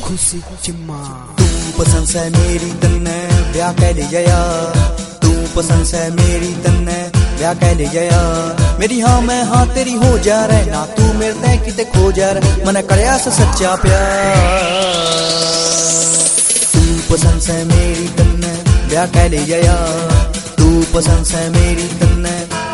खुशी चिम्मा तू पसंद से मेरी तन्ने ब्याह कह ले जया। तू पसंद से मेरी तन्ने ब्याह कह ले जया। मेरी हाँ मैं हाँ तेरी हो जा रहे ना तू मेरे ते किते खो जा रहे मने करया से सच्चा प्यार। तू पसंद से मेरी तन्ने ब्याह कह ले जया। तू पसंद से मेरी तन्ने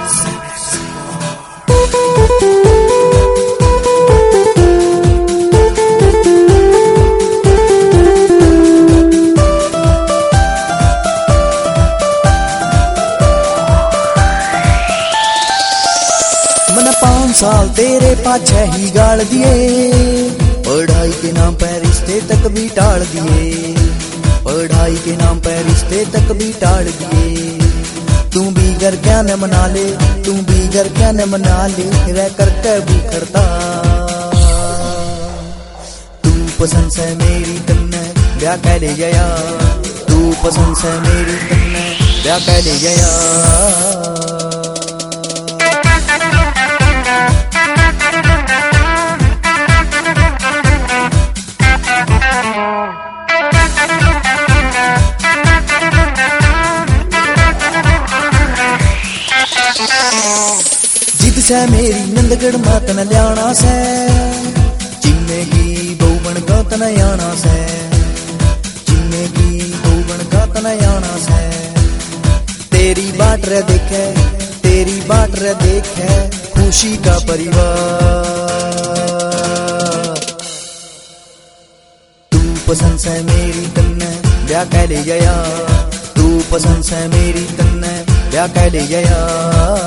मैंने 5 साल तेरे पाछे ही गाड़ दिए। पढ़ाई के नाम पे रिश्ते तक भी टाल दिए। पढ़ाई के नाम पे रिश्ते तक भी टाल दिए। तू भी घर क्या न मना ले। तू भी घर क्या न मना ले रह कर भी करता। तू पसंद से मेरी तन्ने ब्याह कह ले जया। तू पसंद से मेरी तन्ने ब्याह कह ले जया। जिद से मेरी नंदगढ़ मात न लियाना से। जिन्ने की बहु बन का तन आना से। जिन्ने की बहु बन का तन आना से। तेरी बाट रे देखे तेरी बाट रे देखे खुशी का परिवार। तू पसंद से मेरी तन्ने ब्याह कह ले जया। तू पसंद से मेरी तन्ने ब्याह कह ले जया।